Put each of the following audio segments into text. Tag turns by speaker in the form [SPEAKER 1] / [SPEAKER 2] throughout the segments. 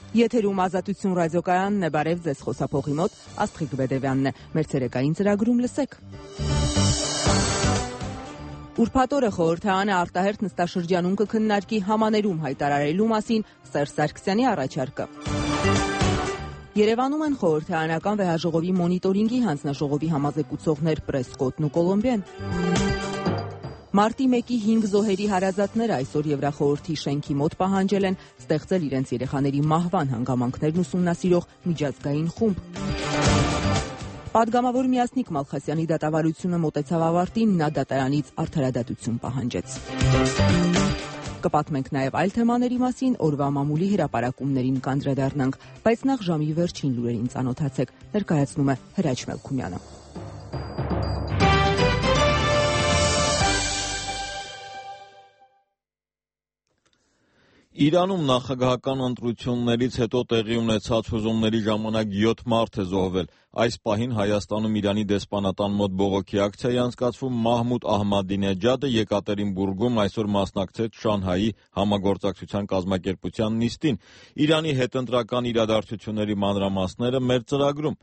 [SPEAKER 1] Եթերում Ազատություն ռադիոկայանն է, բարև ձեզ, խոսափողի մոտ Աստղիկ Բեդևյանն է, մեր ցերեկային ծրագրում լսեք։ Ուրբաթ օրը խորհրդարանը արտահերթ նստաշրջանում կքննարկի համաներում հայտարարելու մասին Սերժ Սարգսյանի առաջարկը։ Երևանում են խորհրդարանական վեհաժողովի մոնիտորինգի հանձնաժողովի համազեկուցողներ Պրեսկոտն ու Կոլոմբիան։ Մարտի 1-ի 5 զոհերի հարազատները այսօր Եվրախորհրդի շենքի մոտ պահանջել են ստեղծել իրենց երեխաների մահվան հանգամանքներն ուսումնասիրող միջազգային խումբ։ Պատգամավոր Միասնիկ Մալխասյանի դատավարությունը մոտեցավ ավարտին, նա դատարանից արդարադատություն պահանջեց։ Կպատմենք նաև այլ թեմաների մասին, օրվա մամուլի հրապարակումներին կանդրադառնանք, բայց նախ ժամի վերջին լուրերին ծանոթացեք, ներկայացնում է Հրաչ Մելքումյանը։
[SPEAKER 2] Իրանում նախագահական ընտրություններից հետո տեղի ունեցած հուզումների ժամանակ 7 մարդ է զոհվել։ Այս պահին Հայաստանում Իրանի դեսպանատան մոտ բողոքի ակցիա է անցկացվում։ Մահմուդ Ահմադինեջադը Եկատերինբուրգում այսօր մասնակցեց Շանհայի համագործակցության կազմակերպության նիստին։ Իրանի հետընտրական իրադարձությունների մանրամասները մեր ծրագրում։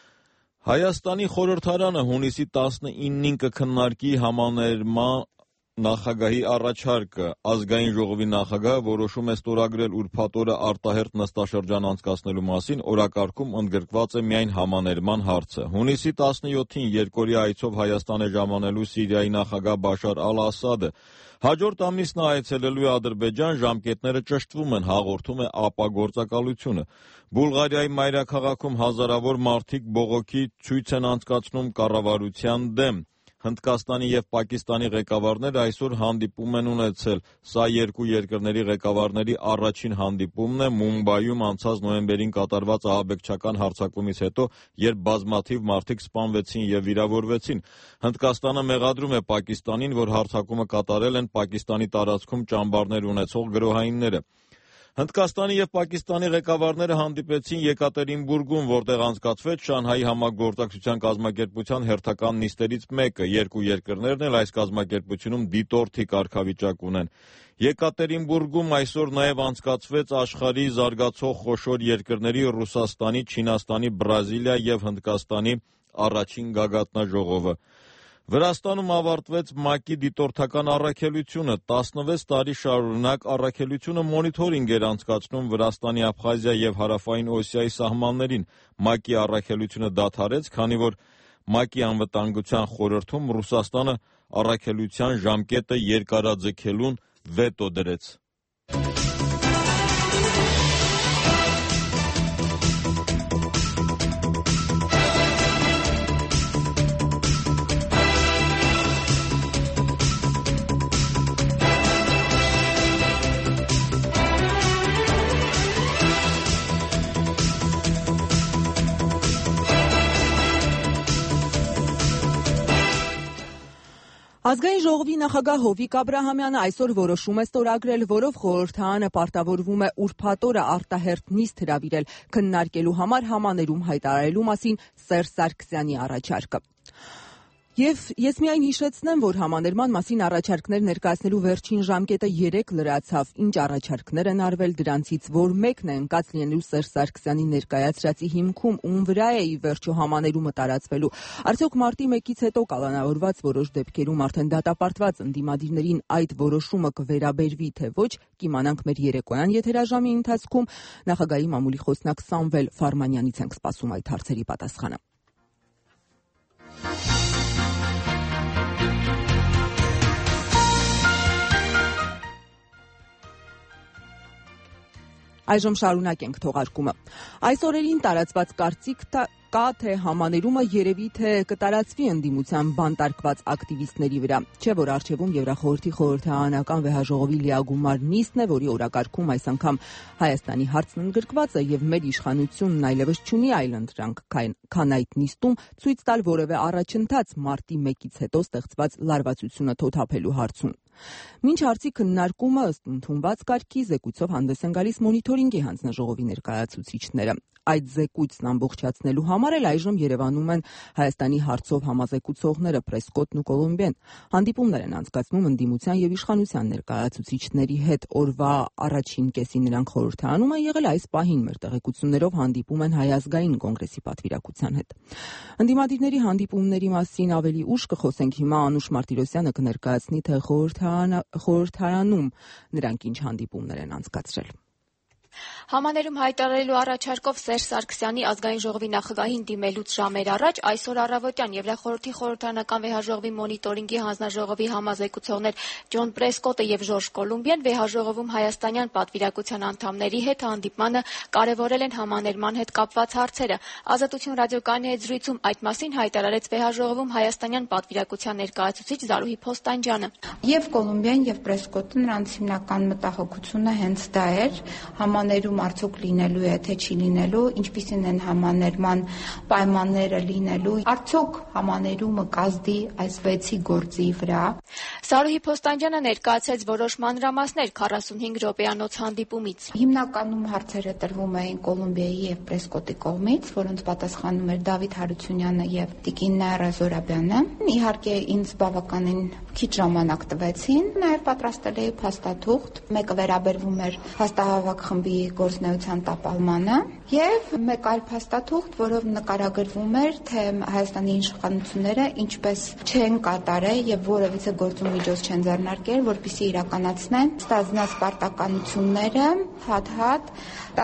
[SPEAKER 2] Հայաստանի խորհրդարանը հունիսի 19-ին կքննարկի համաներման նախագահի առաջարկը։ Ազգային ժողովի նախագահը որոշում է ստորագրել ուրբաթ օրը արտահերթ նստաշրջան անցկացնելու մասին, օրակարգում ընդգրկված է միայն համաներման հարցը։ Հունիսի 17-ին երկօրյա այցով Հայաստան է ժամանելու Սիրիայի նախագահ Բաշար ալ-Ասադը։ Հաջորդ ամիս նա այցելելու է Ադրբեջան, ժամկետները ճշտվում են, հաղորդում է ԱՊԱ գործակալությունը։ Բուլղարիայի մայրաքաղաքում հազարավոր մարդիկ բողոքի ցույց են անցկացնում կառավարության դեմ։ Հնդկաստանի և Պակիստանի ղեկավարները այսօր հանդիպում են ունեցել։ Սա երկու երկրների ղեկավարների առաջին հանդիպումն է Մումբայում անցած նոյեմբերին կատարված ահաբեկչական հարձակումից հետո, երբ բազմաթիվ մարդիկ սպանվեցին և վիրավորվեցին։ Հնդկաստանը մեղադրում է Պակիստանին, որ հարձակումը կատարել են Պակիստանի տարածքում ճամբարներ ունեցող գրոհայինները։ Հնդկաստանի և Պակիստանի ղեկավարները հանդիպեցին Եկատերինբուրգում, որտեղ անցկացվեց Շանհայի համագործակցության կազմակերպության հերթական նիստերից մեկը։ Երկու երկրներն էլ այս կազմակերպությունում դիտորդի կարգավիճակ ունեն։ Եկատերինբուրգում այսօր նաև անցկացվեց աշխարհի զարգացող խոշոր երկրների Ռուսաստանի, Չինաստանի, Բրազիլիա և Հնդկաստանի առաջին գագաթնաժողովը։ Վրաստանում ավարտվեց ՄԱԿ-ի դիտորդական առաքելությունը։ 16 տարի շարունակ առաքելությունը մոնիթորինգ էր անցկացնում Վրաստանի Աբխազիա և Հարավային Օսիայի սահմաններին։ ՄԱԿ-ի առաքելությունը դադարեց, քանի որ ՄԱԿ-ի անվտանգության խորհրդում Ռուսաստանը առաքելության ժամկետը երկարաձգելուն վետո դրեց։
[SPEAKER 1] Ազգային ժողովի նախագահ Հովիկ Աբրահամյանը այսօր որոշում է ստորագրել, որով խորհրդարանը պարտավորվում է ուրբաթ օրը արտահերթ նիստ հրավիրել քննարկելու համար համաներում հայտարարելու մասին Սերժ Սարգսյանի առաջարկը։ Եվ ես միայն հիշեցնեմ, որ համաներման մասին առաջարկներ ներկայացնելու վերջին ժամկետը 3 լրացավ։ Ինչ առաջարկներ են արվել, դրանցից որ մեկն է ընկած լինելու Սերժ Սարգսյանի ներկայացրածի հիմքում, ում վրա է ի վերջո համաներումը տարածվելու։ Արդյոք մարտի 1-ից հետո կալանավորված որոշ դեպքերում արդեն դատապարտված ընդդիմադիրներին այդ որոշումը կվերաբերվի, թե ոչ, կիմանանք մեր երեկոյան եթերաժամի ընթացքում։ Նախագահի մամուլի խոսնակ Սամվել Ֆարմանյանից ենք սպասում այդ հարցերի պատասխանը։ Այժմ շարունակենք թողարկումը։ Այս օրերին տարածված կարծիք կա, թե համաներումը երևի թե կտարածվի ընդդիմության բանտարկված ակտիվիստների վրա։ Չէ՞ որ առջևում Եվրախորհրդի խորհրդարանական վեհաժողովի լիագումար նիստն է, որի օրակարգում այս անգամ Հայաստանի հարցն ընդգրկված է եւ մեր իշխանությունն այլևս չունի այլ ընտրանք, քան այդ նիստում ցույց տալ որևէ առաջընթաց մարտի 1-ից հետո ստեղծված լարվածությունը թոթափելու հարցում։ Մինչ հարցի քննարկումը ըստ ընդունված կարգի զեկույցով հանդես են գալիս մոնիթորինգի հանձնաժողովի ներկայացուցիչները։ Այդ զեկույցն ամբողջացնելու համար էլ այժմ Երևանում են Հայաստանի հարցով համազեկուցողները Պրեսկոտն ու Կոլումբիան։ Հանդիպումներ են անցկացնում ընդդիմության եւ իշխանության ներկայացուցիչների հետ։ Օրվա առաջին կեսին նրանք խորհրդարանում են եղել, այս պահին մեր տեղեկություններով հանդիպում են Հայ ազգային կոնգրեսի պատվիրակության հետ։ Ընդդիմադիրների հանդիպումների մասին ավելի ուշ կխոսենք հիմա Անուշ Մարտիրոսյանը կներկայացնի թե խորհրդարանում նրանք ինչ հանդիպումներ են անցկացրել։
[SPEAKER 3] Համաներում հայտարարելու առաջարկով Սերժ Սարգսյանի ազգային ժողովի նախագահին դիմելուց ժամեր առաջ այսօր առավոտյան Եվրախորհրդի խորհրդարանական վեհաժողովի մոնիտորինգի հանձնաժողովի համազեկուցողներ Ջոն Պրեսկոտը եւ Ժորժ Կոլումբիան վեհաժողովում հայաստանյան պատվիրակության անդամների հետ հանդիպմանը կարևորել են համաներման հետ կապված հարցերը։ Ազատություն ռադիոկայանի հետ զրույցում այդ մասին հայտարարեց վեհաժողովում հայաստանյան պատվիրակության ներկայացուցիչ Զարուհի Փոստանջյանը։
[SPEAKER 4] Եվ Կոլումբիան եւ Պրեսկոտը նրանց հիմնական մտահոգությունը հենց դա էր, համաներում արդյոք լինելու է, թե չի լինելու, ինչպիսին են համաներման պայմանները լինելու, արդյոք համաներումը կազդի այս 6-ի գործի վրա։
[SPEAKER 3] Զարուհի Փոստանջյանը ներկայացրեց որոշ մանրամասներ 45 րոպեանոց հանդիպումից։
[SPEAKER 4] Հիմնականում հարցերը տրվում էին Կոլումբիայի եւ Պրեսկոտի կողմից, որոնց պատասխանում էր Դավիթ Հարությունյանը եւ Տիկին Նայրա Զորաբյանը։ Իհարկե ինձ բավականին քիչ ժամանակ տվեցին, նաեւ պատրաստել էի փաստաթուղթ, մեկը վերաբերվում էր հաստահավաք խմբի գործնեության տապալմանը եւ մեկ այլ փաստաթուղթ, որով նկարագրվում էր, թե Հայաստանի իշխանությունները ինչպես չեն կատարել եւ որևիցե գործում միջոց չեն ձեռնարկել, որպեսզի իրականացնեն ստանձնած պարտականությունները, հատ-հատ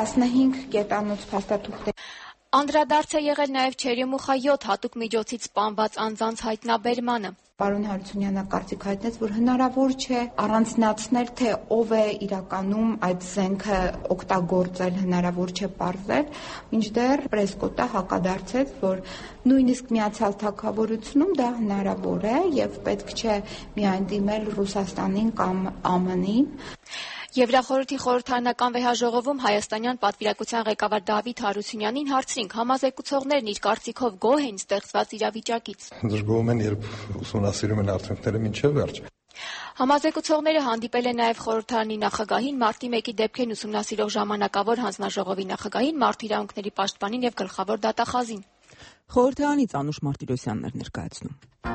[SPEAKER 4] 15 կետանոց փաստաթուղթ։
[SPEAKER 3] Անդրադարձ է եղել նաև Չերյոմուխա 7 հատուկ միջոցից սպանված անձանց հայտնաբերմանը։
[SPEAKER 4] Պարոն Հարությունյանը կարծիք հայտնեց, որ հնարավոր չէ առանձնացնել, թե ով է իրականում այդ զենքը օգտագործել, հնարավոր չէ պարզել, մինչդեռ Պրեսկոտը հակադարձեց, որ նույնիսկ Միացյալ Թագավորությունում դա հնարավոր է եւ պետք չէ միայն դիմել Ռուսաստանին կամ ԱՄՆ-ին։
[SPEAKER 3] Եվրախորհրդի խորհրդարանական վեհաժողովում հայաստանյան պատվիրակության ղեկավար Դավիթ Հարությունյանին հարցրինք, համազեկուցողներն իր կարծիքով գոհ են ստեղծված իրավիճակից։
[SPEAKER 5] Դժգոհում են, երբ ուսումնասիրում են արդյունքները մինչև վերջ։
[SPEAKER 3] Համազեկուցողները հանդիպել են նաև խորհրդարանի նախագահին, մարտի 1-ի դեպքերն ուսումնասիրող ժամանակավոր հանձնաժողովի նախագահին, մարդու իրավունքների պաշտպանին եւ գլխավոր դատախազին։
[SPEAKER 1] Խորհրդարանից Անուշ Մարտիրոսյանն էր ներկայացնում։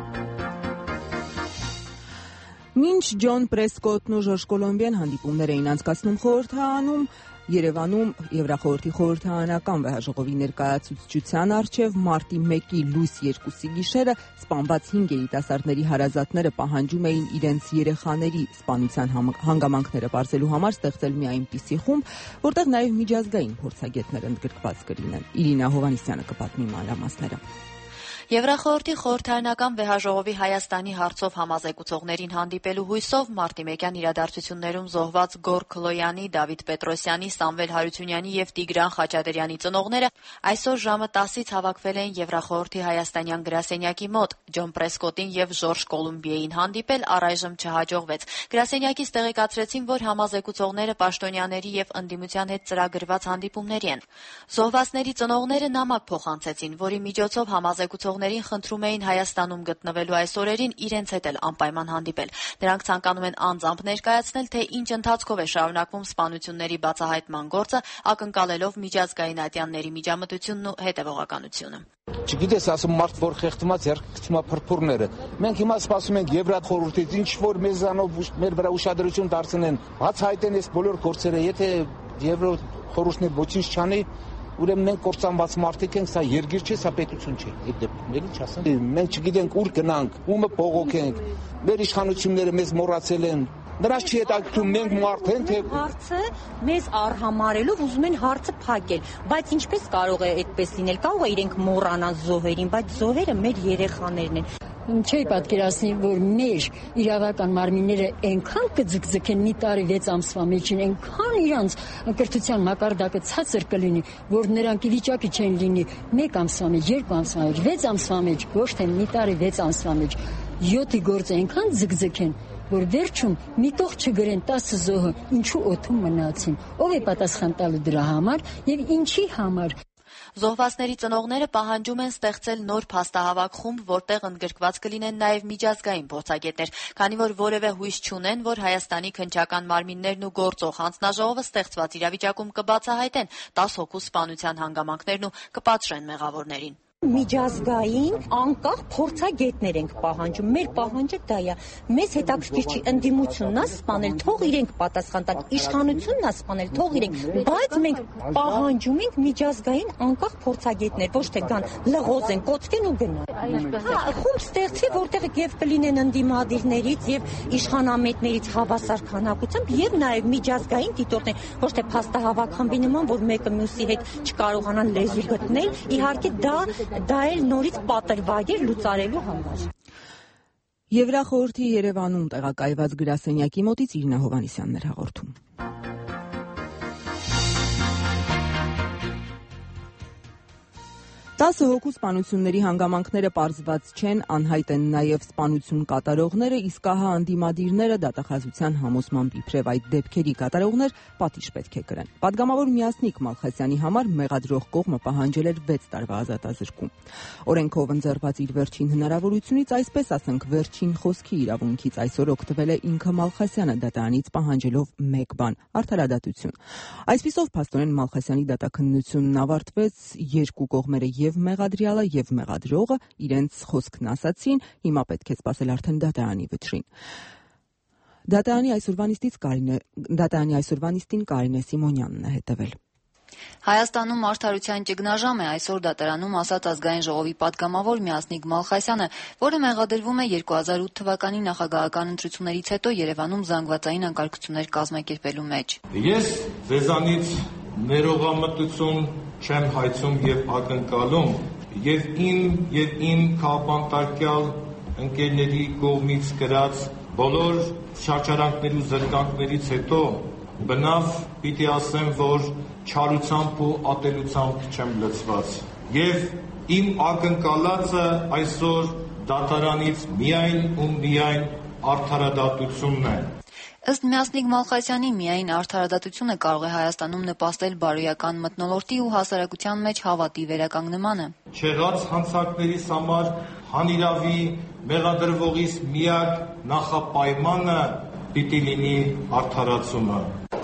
[SPEAKER 1] Մինչ Ջոն Պրեսկոտն ու Ժորժ Կոլումբիան հանդիպումներ էին անցկացնում խորհրդարանում, Երևանում Եվրախորհրդի խորհրդարանական վեհաժողովի ներկայացուցչության առջև մարտի 1-ի լույս 2-ի գիշերը սպանված 5 երիտասարդների հարազատները պահանջում էին իրենց երեխաների սպանության հանգամանքները բարձելու համար ստեղծել մի այնպիսի խումբ, որտեղ նաև միջազգային փորձագետներ ընդգրկված կլինեն։ Իրինա Հովհաննիսյանը կպատմի մանրամասները։
[SPEAKER 6] Եվրախորհրդի խորհրդարանական վեհաժողովի Հայաստանի հարցով համազեկուցողներին հանդիպելու հույսով մարտի 1-յան իրադարձություններում զոհված Գոր Քլոյանի, Դավիթ Պետրոսյանի, Սամվել Հարությունյանի եւ Տիգրան Խաչատրյանի ծնողները այսօր ժամը 10-ից հավաքվել են Եվրախորհրդի հայաստանյան գրասենյակի մոտ։ Ջոն Պրեսկոտին եւ Ժորժ Կոլումբիային հանդիպել առայժմ չհաջողվեց։ Գրասենյակից տեղեկացրեցին, որ համազեկուցողները պաշտոնյաների եւ ընդդիմության հետ ծրագրված հանդիպումների են։ Զոհվածների ծնողները նամակ փոխանցեցին, որի միջոցով համազեկուցողներին խնդրում էին Հայաստանում գտնվելու այս օրերին իրենց հետ էլ անպայման հանդիպել։ Նրանք ցանկանում են անձամբ ներկայացնել, թե ինչ ընթացքով է շարունակվում սպանությունների բացահայտման գործը, ակնկալելով միջազգային ատյանների միջամտությունն ու հետևողականությունը։
[SPEAKER 7] Չգիտես, ասում մարդ, որ խեղդված երկցումա փրփուրները։ Մենք հիմա սպասում ենք Եվրախորհրդից, ինչ որ մեզանով մեր վրա ուշադրություն դարձնեն, բացահայտեն այս բոլոր գործերը, եթե Եվրախորհուրդն ոչինչ չանի, ուրեմն մենք կործանված մարդիկ ենք, սա երկիր չէ, սա պետություն չէ։ Այդ դեպքում էլ ինչ ասեմ։ Մենք չգիտենք ուր գնանք, ումը բողոքենք։ Մեր իշխանությունները մեզ մոռացել են։ Նրանց չի հետաքրքրում մենք մարդ ենք, թե
[SPEAKER 8] հարցը մեզ արհամարելով ուզում են հարցը փակել, բայց ինչպես կարող է այդպես լինել։ Կարող է իրենք մոռանան զոհերին, բայց զոհերը մեր երեխաներն են։
[SPEAKER 9] Չի պատկերացնի, որ մեր իրավական մարմինները այնքան կձգձգեն մի տարի 6 ամսվա մեջին, այնքան իրանց կրթության մակարդակը ցածր կլինի, որ նրանք ի վիճակի չեն լինի 1 ամսվա մեջ, 2 ամսվա մեջ, 6 ամսվա մեջ, ոչ թե մի տարի 6 ամսվա մեջ, 7-ի գործը այնքան ձգձգեն, որ վերջում միտող չգրեն 10 զոհը ինչու օդում մնացին, ով է պատասխան տալու դրա համար եւ ինչի համար։
[SPEAKER 6] Զոհվածների ծնողները պահանջում են ստեղծել նոր փաստահավաք խումբ, որտեղ ընդգրկված կլինեն նաև միջազգային փորձագետներ, քանի որ որևէ հույս չունեն, որ Հայաստանի քննչական մարմիններն ու գործող հանձնաժողովը ստեղծված իրավիճակում կբացահայտեն 10 հոգու սպանության հանգամանքներն ու կպատժեն մեղավորներին։
[SPEAKER 8] Միջազգային անկախ փորձագետներ ենք պահանջում։ Մեր պահանջը դա է։ Մեզ հետաքրքիր չի ընդդիմությունն է սպանել, թող իրենք պատասխան տան, իշխանությունն է սպանել, թող իրենք, բայց մենք պահանջում ենք միջազգային անկախ փորձագետներ, ոչ թե կան լղոզեն, կոծկեն ու գնան։ Խումբ ստեղծվի, որտեղ եւ կլինեն ընդդիմադիրներից եւ իշխանամետներից հավասար քանակությամբ եւ նաեւ միջազգային դիտորդներ, ոչ թե փաստահավաք խմբի նման, որ մեկը մյուսի հետ չկարողանան լեզու գտնել, իհարկե դա էլ նորից պատրվակ էր լուծարելու համար։
[SPEAKER 1] Եվրախորհրդի Երևանում տեղակայված գրասենյակի մոտից Իրինա Հովհաննիսյանն էր հաղորդում։ 10 հոգու սպանությունների հանգամանքները պարզված չեն, անհայտ են նաև սպանություն կատարողները, իսկ ահա ընդդիմադիրները դատախազության համոզմամբ իբրև այդ դեպքերի կատարողներ պատիժ պետք է կրեն։ Պատգամավոր Միասնիկ Մալխասյանի համար մեղադրող կողմը պահանջել էր 6 տարվա ազատազրկում։ Օրենքով ընձեռված իր վերջին հնարավորությունից, այսպես ասենք, վերջին խոսքի իրավունքից այսօր օգտվել է ինքը Մալխասյանը դատարանից պահանջելով մեկ բան՝ արդարադատություն։ Այսպիսով փաստորեն Մալխասյանի դատաքննությունն ավարտվեց, երկու կողմերը եւ մեղադրյալը եւ մեղադրողը իրենց խոսքն ասացին, հիմա պետք է սպասել արդեն դատարանի վճռին։ Դատարանի այսօրվա նիստին Կարինե Սիմոնյանն է հետևել։
[SPEAKER 6] Հայաստանում արդարության ճգնաժամ է այսօր դատարանում ասաց ազգային ժողովի պատգամավոր Միասնիկ Մալխասյանը, որը մեղադրվում է 2008 թվականի նախագահական ընտրություններից հետո Երևանում զանգվածային անկարգություններ կազմակերպելու մեջ։
[SPEAKER 10] Ես ձեզանից ներողամտություն չեմ հայցում եւ ակնկալում եւ իմ քաղաքապետարյալ ընկերների կողմից կրած բոլոր շարժարանքների ու զրկանքներից հետո բնավ պիտի ասեմ, որ չարությամբ ու ատելությամբ չեմ լցված եւ իմ ակնկալածը այսօր դատարանից միայն ու միայն արդարադատությունն է։
[SPEAKER 6] Ըստ Միասնիկ Մալխասյանի միայն արդարադատությունը կարող է Հայաստանում նպաստել բարոյական մթնոլորտի ու հասարակության մեջ հավատի վերականգնմանը։
[SPEAKER 10] Չեղած հանցանքներիս համար հանիրավի մեղադրվողից միակ նախապայմանը պիտի լինի արդարացումը։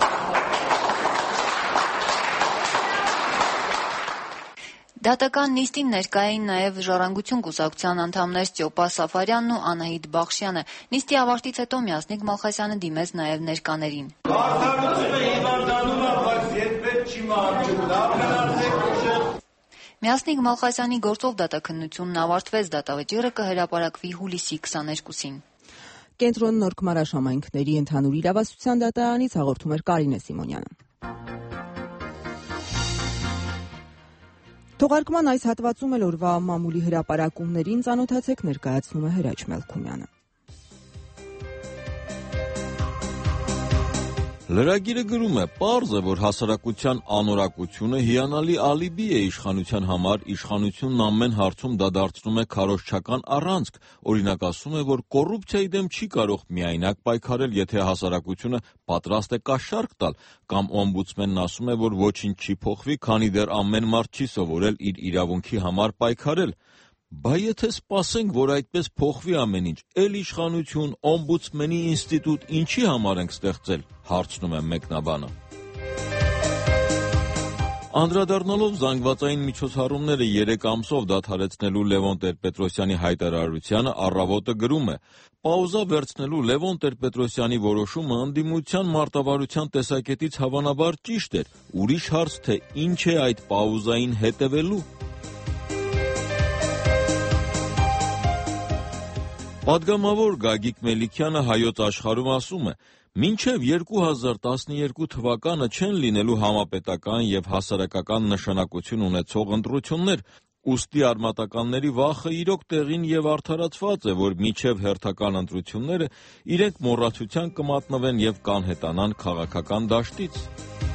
[SPEAKER 6] Դատական նիստին ներկա էին նաև Ժառանգություն կուսակցության անդամներ Ստյոպա Սաֆարյանն ու Անահիտ Բախշյանը։ Նիստի ավարտից հետո Միասնիկ Մալխասյանը դիմեց նաև ներկաներին։
[SPEAKER 10] Արդարությունը հիվանդանում է, բայց երբեք չի մահանում, լավ գնացեք։
[SPEAKER 6] Միասնիկ Մալխասյանի գործով դատաքննությունն ավարտվեց, դատավճիռը կհրապարակվի հուլիսի 22-ին։
[SPEAKER 1] Կենտրոն Նոր Քմարաշ համայնքների ընդհանուր իրավասության դատարանից հաղորդում էր Կարինե Սիմոնյանը։ Թողարկման այս հատվածում էլ օրվա մամուլի հրապարակումներին ծանոթացեք, ներկայացնում է Հրաչ Մելքումյանը։
[SPEAKER 2] Լրագիրը գրում է. «Պարզ է, որ հասարակության անորակությունը հիանալի ալիբի է իշխանության համար, իշխանությունն ամեն հարցում դա դարձնում է քարոզչական առանցք, օրինակ ասում է, որ կոռուպցիայի դեմ չի կարող միայնակ պայքարել, եթե հասարակությունը պատրաստ է կաշառք տալ, կամ օմբուդսմենն ասում է, որ ոչինչ չի փոխվի, քանի դեռ ամեն մարդ չի սովորել իր իրավունքի համար պայքարել։ Բա եթե սպասենք, որ այդպես փոխվի ամեն ինչ, էլ իշխանություն, օմբուդսմենի ինստիտուտ ինչի համար ենք ստեղծել, հարցնում է մեկնաբանը։ Անդրադառնալով զանգվածային միջոցառումները 3 ամսով դադարեցնելու Լևոն Տեր-Պետրոսյանի հայտարարությանը, Առավոտը գրում է. «Պաուզա վերցնելու Լևոն Տեր-Պետրոսյանի որոշումը ընդդիմության մարտավարության տեսակետից հավանաբար ճիշտ էր, ուրիշ հարց, թե ինչ է այդ պաուզային հետևելու»։ Պատգամավոր Գագիկ Մելիքյանը Հայոց Աշխարհում ասում է. «Մինչև 2012 թվականը չեն լինելու համապետական եւ հասարակական նշանակություն ունեցող ընտրություններ, ուստի արմատականների վախը իրոք տեղին եւ արդարացված է, որ մինչև հերթական ընտրությունները իրենք մոռացության կմատնվեն եւ կանհետանան քաղաքական դաշտից»։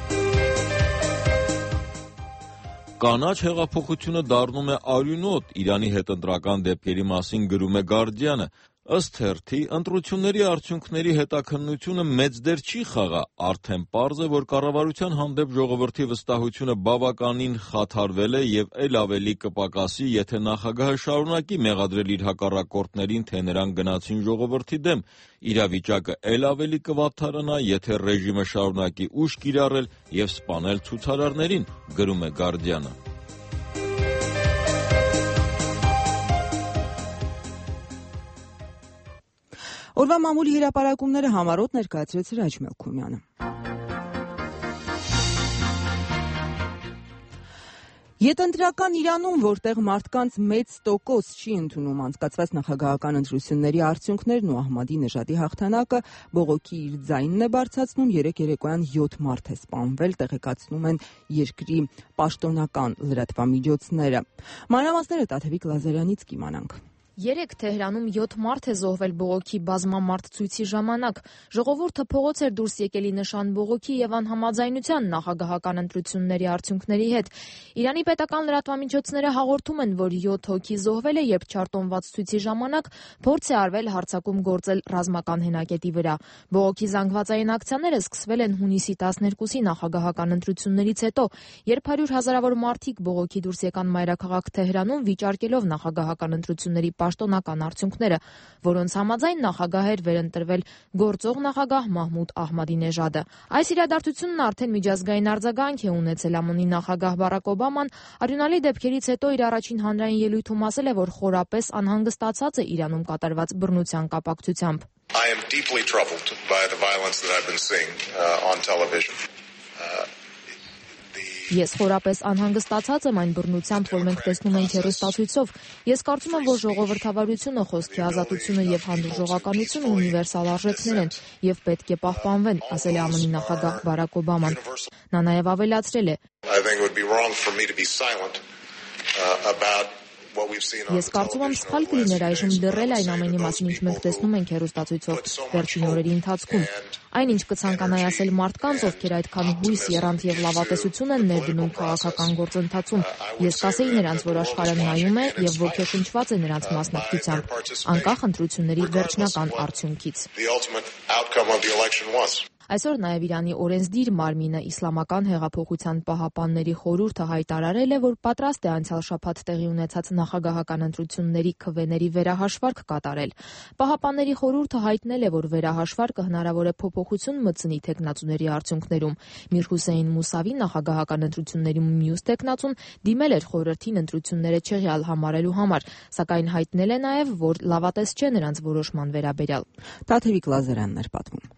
[SPEAKER 2] Կանաչ հեղափոխությունը դառնում է արյունոտ, Իրանի հետընտրական դեպքերի մասին գրում է Գարդիանը։ Ըստ հերթի, ընտրությունների արդյունքների հետաքննությունը մեծ դեր չի խաղա, արդեն պարզ է, որ կառավարության հանդեպ ժողովրդի վստահությունը բավականին խաթարվել է եւ ել ավելի կպակասի, եթե նախագահը շարունակի մեղադրել իր հակառակորդներին, թե նրանք գնացին ժողովրդի դեմ, իրավիճակը ել ավելի կվատթարանա, եթե ռեժիմը շարունակի ուժ կիրառել եւ սպանել ցուցարարներին, գրում է Guardian-ը։
[SPEAKER 1] Օրվա մամուլի հրապարակումները համառոտ ներկայացրեց Հրաչ Մելքումյանը։ Ետընտրական Իրանում, որտեղ մարդկանց մեծ տոկոս չի ընդունում անցկացված նախագահական ընտրությունների արդյունքներն ու Ահմադինեժադի հաղթանակը, բողոքի իր ձայնն է բարձրացնում, երեկ երեկոյան 7 մարդ է սպանվել, տեղեկացնում են երկրի պաշտոնական լրատվամիջոցները։ Մանրամասները Տաթևիկ Լազարյանից կիմանանք։
[SPEAKER 11] Երեկ Թեհրանում 7 մարդ է զոհվել բողոքի բազմամարդ ցույցի ժամանակ։ Ժողովուրդը փողոց էր դուրս եկել նշան բողոքի եւ անհամաձայնության նախագահական ընտրությունների արդյունքների հետ։ Իրանի պետական լրատվամիջոցները հաղորդում են, որ 7 հոգի զոհվել է, երբ չարտոնված ցույցի ժամանակ փորձ է արվել հարձակում գործել ռազմական հենակետի վրա։ Բողոքի զանգվածային ակցիաները սկսվել են հունիսի 12-ի նախագահական ընտրություններից հետո, երբ 100 հազարավոր մարդիկ բողոքի դուրս եկան մայրաքաղաք Թեհրանում, վիճարկելով նախագահական ընտրությունների պաշտոնական արդյունքները, որոնց համաձայն նախագահ էր վերընտրվել գործող նախագահ Մահմուդ Ահմադինեժադը։ Այս իրադարձությունն արդեն միջազգային արձագանք է ունեցել ԱՄՆ-ի նախագահ Բարակ Օբաման արյունալի դեպքերից հետո իր առաջին հանրային ելույթում ասել է, որ խորապես անհանգստացած է Իրանում կատարված բռնության կապակցությամբ։
[SPEAKER 12] I am deeply troubled by the violence that I've been seeing on television.
[SPEAKER 11] Ես խորապես անհանգստացած եմ այն բռնությամբ, որ մենք տեսնում ենք հեռուստացույցով։ Ես կարծում եմ, որ ժողովրդավարությունը, խոսքի ազատությունը եւ հանդուրժողականությունը ունիվերսալ արժեքներ են եւ պետք է պահպանվեն, ասել է ԱՄՆ-ի նախագահ Բարակ Օբաման։ Նա նաեւ ավելացրել է. Ես կարծում եմ սխալ կլիներ այժմ լռել այն ամենի մասին, ինչ մենք տեսնում ենք հեռուստացույցով վերջին օրերի ընթացքում։ Այն, ինչ կցանկանայի ասել մարդկանց, ովքեր այդքան հույս, եռանդ եւ լավատեսություն են ներդնում քաղաքական գործընթացում, ես կասեի նրանց, որ աշխարհը նայում է եւ ոգեշնչված է նրանց մասնակցությամբ, անկախ ընտրությունների վերջնական արդյունքից։ Այսօր նաև Իրանի օրենսդիր մարմինը Իսլամական հեղափոխության պահապանների խորհուրդը հայտարարել է, որ պատրաստ է անցյալ շաբաթ տեղի ունեցած նախագահական ընտրությունների քվեների վերահաշվարկ կատարել։ Պահապանների խորհուրդը հայտնել է, որ վերահաշվարկը հնարավոր է փոփոխություն մտցնի թեկնածուների արդյունքներում։ Միր Հուսեյն Մուսավի նախագահական ընտրությունների մյուս թեկնածուն դիմել էր խորհրդին ընտրությունները չեղյալ համարելու համար, սակայն հայտնել է նաև, որ լավատես չէ նրանց որոշման վերաբերյալ։
[SPEAKER 1] Տաթևիկ Լազարյանն էր պատմում։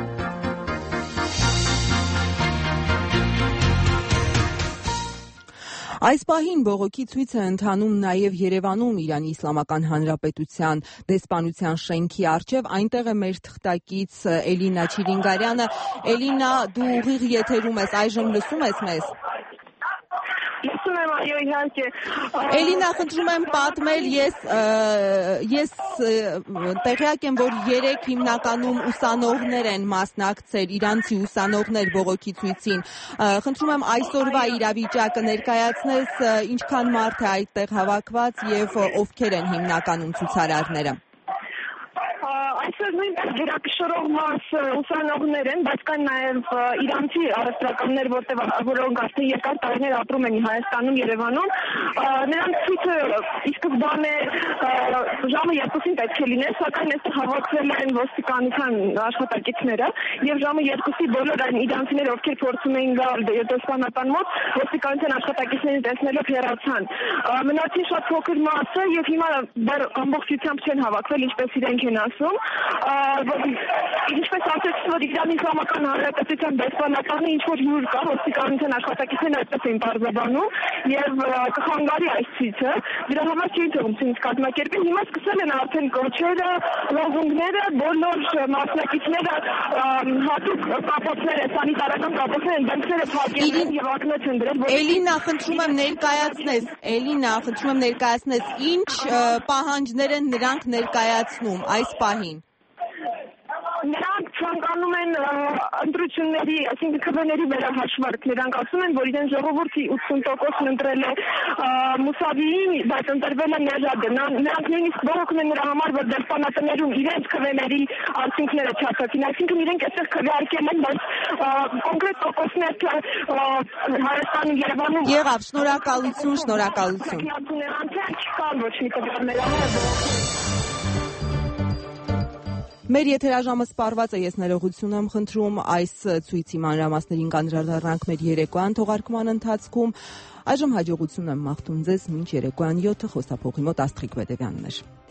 [SPEAKER 1] Այս պահին բողոքի ցույց է ընթանում նաև Երևանում Իրանի Իսլամական Հանրապետության դեսպանության շենքի առջև, այնտեղ է մեր թղթակից Էլինա Չիրինգարյանը։ Էլինա, դու ուղիղ եթերում ես, այժմ լսում ես մեզ։
[SPEAKER 13] Այո, իհարկե։
[SPEAKER 1] Էլինա, խնդրում եմ պատմել, ես տեղյակ եմ, որ երեք հիմնականում ուսանողներ են մասնակցել, իրանցի ուսանողներ բողոքի ցույցին։ Խնդրում եմ այսօրվա իրավիճակը ներկայացնես, ինչքան մարդ է այդտեղ հավաքված եւ ովքեր են հիմնականում ցուցարարները։
[SPEAKER 13] Այսօր նույնպես գերակշռող մաս ուսանողներ են, բայց կան նաև իրանցի առևտրականներ, որոնք արդեն երկար տարիներ ապրում են Հայաստանում, Երևանում։ Նրանց ցույցը ի սկզբանե ժամը 2-ին պետք է լիներ, սակայն այստեղ հավաքվել են ոստիկանության աշխատակիցները եւ ժամը 2-ի բոլոր այն իրանցիները, ովքեր փորձում էին գալ դեսպանատան մոտ, ոստիկանության աշխատակիցներին տեսնելով հեռացան։ Մնացին շատ փոքր մասը եւ հիմա դեռ ամբողջությամբ չեն հավաքվել, ինչպես իրենք են ասում։ Ինչպես ասեցի, որ Իրանի Իսլամական Հանրապետության դեսպանատանը ինչ-որ հյուր կա, ոստիկանության աշխատակիցներն այդպես էին պարզաբանում եւ կխանգարի այս ցույցը։ Դրա համար չէին թողում ցույց կազմակերպել։ Հիմա սկսել են արդեն կոչերը, լոզունգները, բոլոր մասնակիցները հատուկ կապոցներ, սանիտարական կապոցներ են դեմքները փակել եւ ակնոց են դրել։
[SPEAKER 1] Էլինա, խնդրում եմ ներկայացնես, ինչ պահանջներ են նրանք ներկայացնում այս պահին։
[SPEAKER 13] Նրանք ցանկանում են ընտրությունների, այսինքն քվեների վերահաշվարկ, նրանք ասում են, որ իրեն ժողովրդի 80%-ն ընտրել է Մուսավիին, բայց ընտրվել է Նեժադը։ Նրանք նույնիսկ բողոքում են նրա համար, որ դեսպանատներում իրենց քվեների արդյունքները չասացին, այսինքն իրենք այստեղ քվեարկել են, բայց կոնկրետ տոկոսներ Հայաստանում, Երևանում
[SPEAKER 1] Եղավ, շնորհակալություն։
[SPEAKER 13] Չկան ոչ մի տվյալներ։
[SPEAKER 1] Մեր եթերաժամը սպառված է, ես ներողություն եմ խնդրում, այս ցույցի մանրամասներին կանդրադառնանք մեր երեկոյան թողարկման ընթացքում։ Այժմ հաջողություն եմ մաղթում ձեզ մինչ երեկոյան 7-ը, խոսափողի մոտ Աստղիկ Բեդևյանն էր։